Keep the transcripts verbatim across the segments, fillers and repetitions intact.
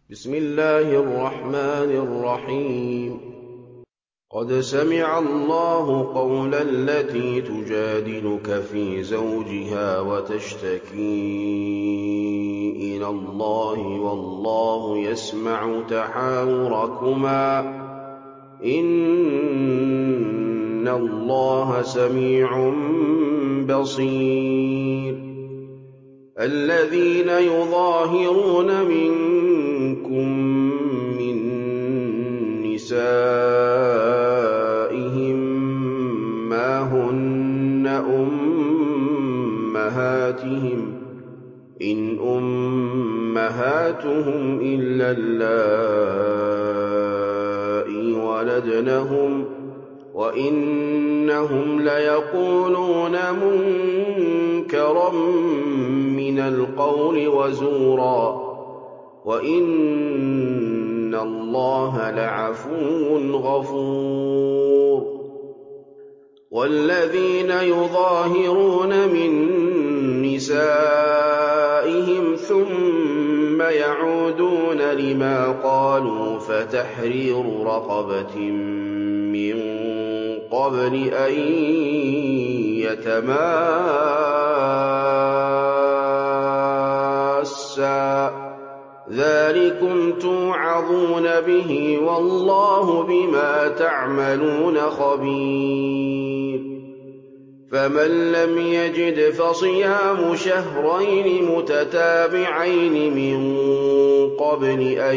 بسم الله الرحمن الرحيم قد سمع الله قول التي تجادلك في زوجها وتشتكي إلى الله والله يسمع تحاوركما إن الله سميع بصير الذين يظاهرون منكم من نسائهم ما هن أمهاتهم إن أمهاتهم إلا اللائي ولدنهم وإنهم ليقولون منكرا من القول وزورا وإن الله لعفو غفور والذين يظاهرون من نسائهم ثم يعودون لما قالوا فتحرير رقبة من قبل أن يتماسا ذلكم توعظون به والله بما تعملون خبير فمن لم يجد فصيام شهرين متتابعين من قبل أن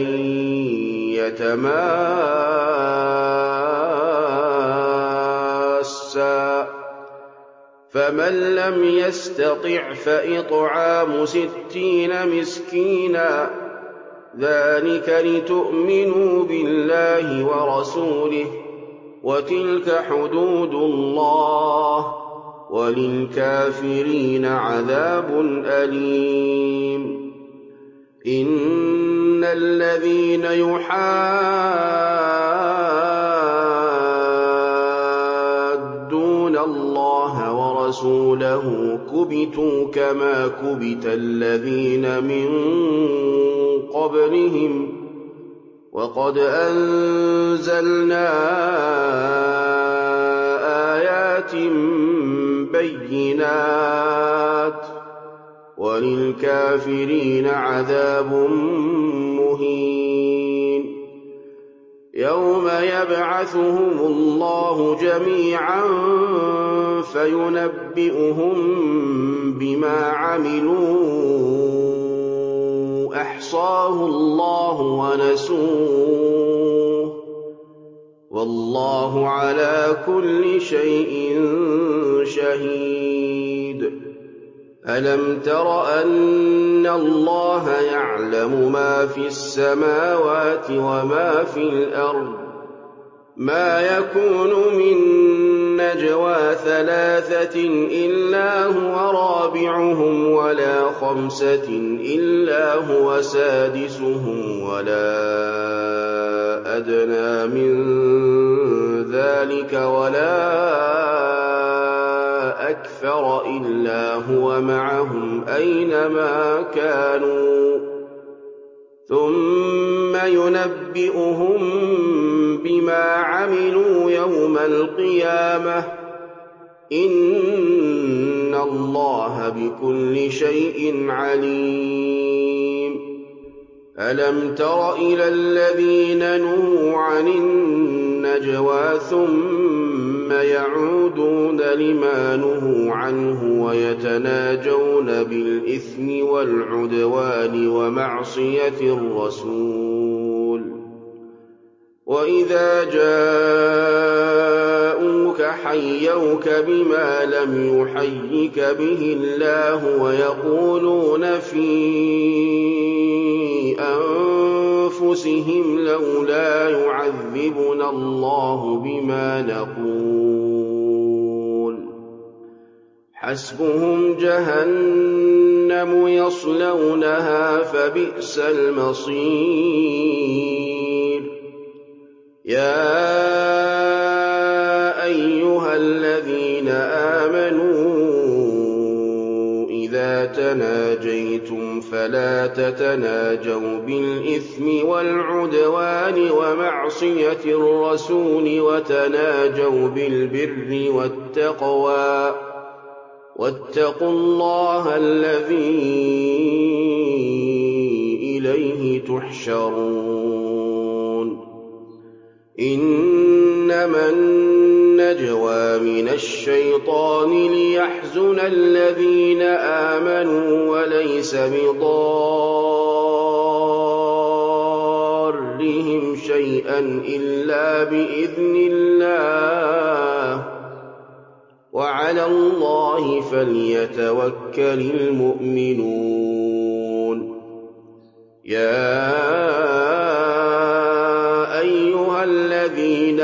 يتماسا فمن لم يستطع فإطعام ستين مسكينا ذلك لتؤمنوا بالله ورسوله وتلك حدود الله وللكافرين عذاب أليم إن الذين يحادون الله ورسوله كبتوا كما كبت الذين من قبلهم وقد أنزلنا آيات بينات وللكافرين عذاب مهين يوم يبعثهم الله جميعا فينبئهم بما عملوا أحصاه الله ونسوه والله على كل شيء شهيد ألم تر أن الله يعلم ما في السماوات وما في الأرض ما يكون من نجوى ثلاثة إلا هو رابعهم ولا خمسة إلا هو سادسهم ولا أدنى من ذلك ولا أكثر إلا هو معهم أينما كانوا ثم ينبئهم بما عملوا يوم القيامة إن الله بكل شيء عليم ألم تر إلى الذين نهوا عن النجوى ثم يعودون لما نهوا عنه ويتناجون بالإثم والعدوان ومعصية الرسول وإذا جاءوك حيوك بما لم يحيك به الله ويقولون في أنفسهم لولا يعذبنا الله بما نقول حسبهم جهنم يصلونها فبئس المصير يا أيها الذين آمنوا إذا تناجيتم فلا تتناجوا بالإثم والعدوان ومعصية الرسول وتناجوا بالبر والتقوى واتقوا الله الذي إليه تحشرون إنما النجوى من الشيطان ليحزن الذين آمنوا وليس بضارهم شيئا إلا بإذن الله وعلى الله فليتوكل المؤمنون يا أيها الذين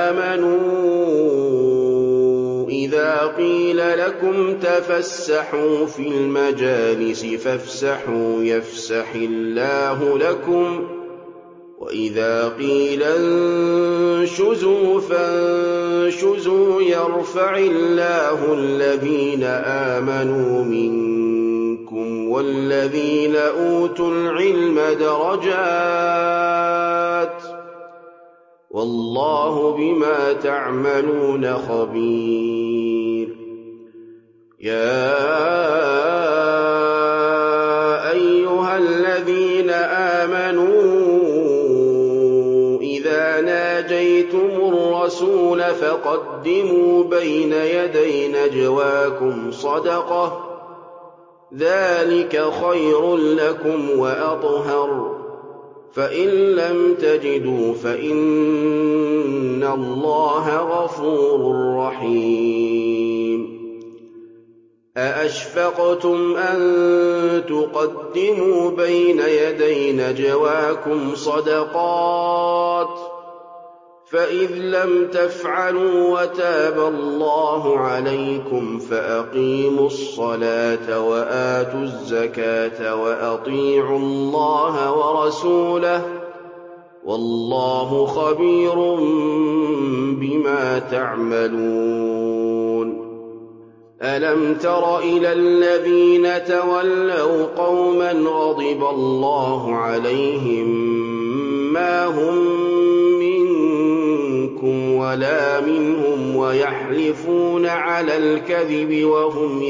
آمنوا إذا قيل لكم تفسحوا في المجالس فافسحوا يفسح الله لكم وإذا قيل انشزوا فانشزوا يرفع الله الذين آمنوا منكم والذين أوتوا العلم درجات والله بما تعملون خبير يا أيها الذين آمنوا إذا ناجيتم الرسول فقدموا بين يدي نجواكم صدقة ذلك خير لكم وأطهر فإن لم تجدوا فإن الله غفور رحيم أأشفقتم أن تقدموا بين يدي نجواكم صدقات فإذ لم تفعلوا وتاب الله عليكم فأقيموا الصلاة وآتوا الزكاة وأطيعوا الله ورسوله والله خبير بما تعملون ألم تر إلى الذين تولوا قوما غضب الله عليهم ما هم ولا منهم ويحلفون على الكذب وهم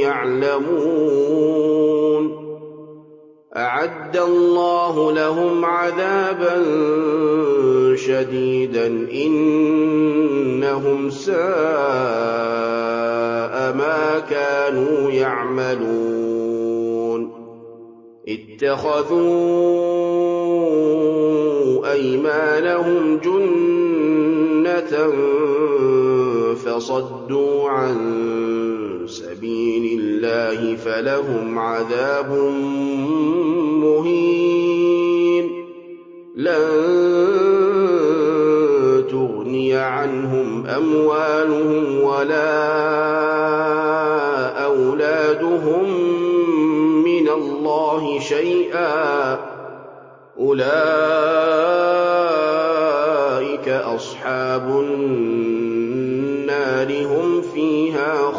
يعلمون أعد الله لهم عذابا شديدا إنهم ساء ما كانوا يعملون اتخذوا أيمانهم جنة فصدوا عن سبيل الله فلهم عذاب مهين لن تغني عنهم أموالهم ولا أولادهم من الله شيئا أولئك أصحاب النار هم فيها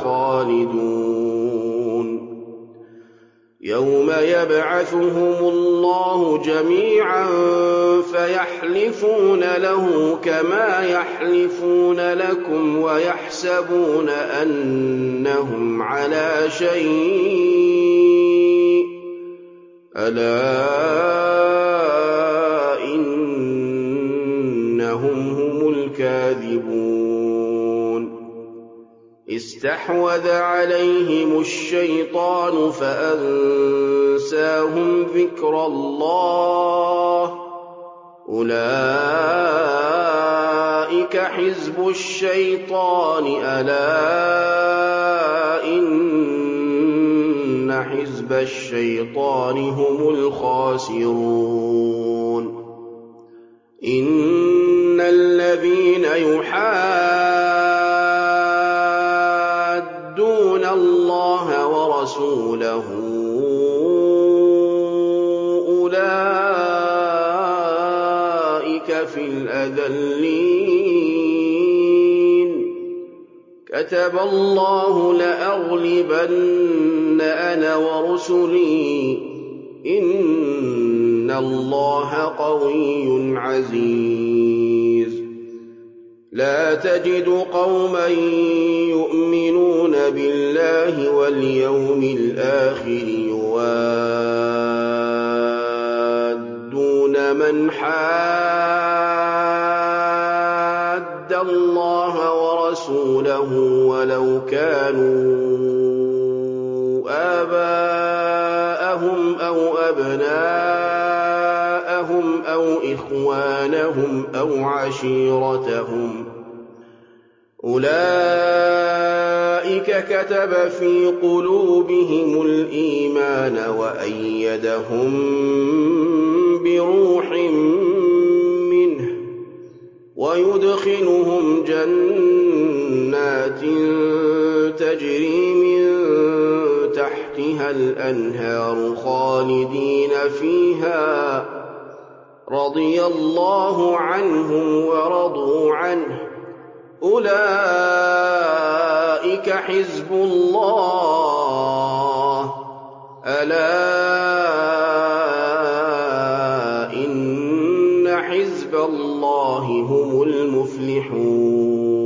خالدون يوم يبعثهم الله جميعا فيحلفون له كما يحلفون لكم ويحسبون أنهم على شيء ألا إنهم هم الكاذبون استحوذ عليهم الشيطان فأنساهم ذكر الله أولئك حزب الشيطان ألا إن حزب الشيطان هم الخاسرون إن الذين يحادون الله ورسوله أولئك في الأذلين كتب الله لأغلبن أنا ورسلي إِنَّ اللَّهَ قَوِيٌّ عَزِيزٌ لَا تَجِدُ قَوْمًا يُؤْمِنُونَ بِاللَّهِ وَالْيَوْمِ الْآخِرِ يُوَادُّونَ مَنْ حَادَّ اللَّهَ وَرَسُولَهُ وَلَوْ كَانُوا آبَاءَهُمْ أَوْ أَبْنَاءَهُمْ أَوْ إِخْوَانَهُمْ أَوْ عَشِيرَتَهُمْ ۚ أُولَٰئِكَ كَتَبَ فِي قُلُوبِهِمُ الْإِيمَانَ وَأَيَّدَهُم بِرُوحٍ مِّنْهُ وَيُدْخِلُهُمْ جَنَّاتٍ تَجْرِي مِن تَحْتِهَا الْأَنْهَارُ خَالِدِينَ فِيهَا ۚ رَضِيَ اللَّهُ عَنْهُمْ وَرَضُوا عَنْهُ ۚ أُولَٰئِكَ حِزْبُ اللَّهِ ۚ أَلَا إِنَّ حِزْبَ اللَّهِ هُمُ الْمُفْلِحُونَ